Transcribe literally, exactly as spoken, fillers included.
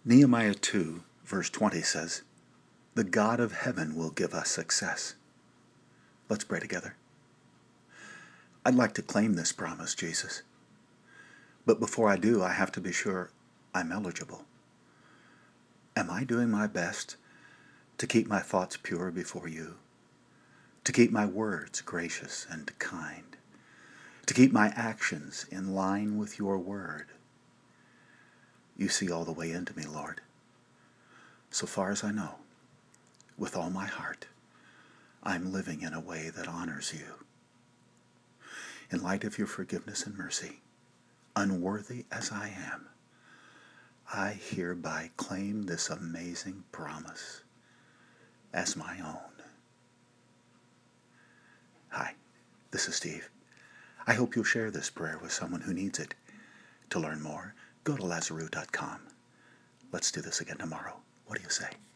Nehemiah two, verse twenty says, "The God of heaven will give us success." Let's pray together. I'd like to claim this promise, Jesus. But before I do, I have to be sure I'm eligible. Am I doing my best to keep my thoughts pure before you? To keep my words gracious and kind? To keep my actions in line with your word? You see all the way into me, Lord. So far as I know, with all my heart, I'm living in a way that honors you. In light of your forgiveness and mercy, unworthy as I am, I hereby claim this amazing promise as my own. Hi, this is Steve. I hope you'll share this prayer with someone who needs it. To learn more, go to Lazaru dot com. Let's do this again tomorrow. What do you say?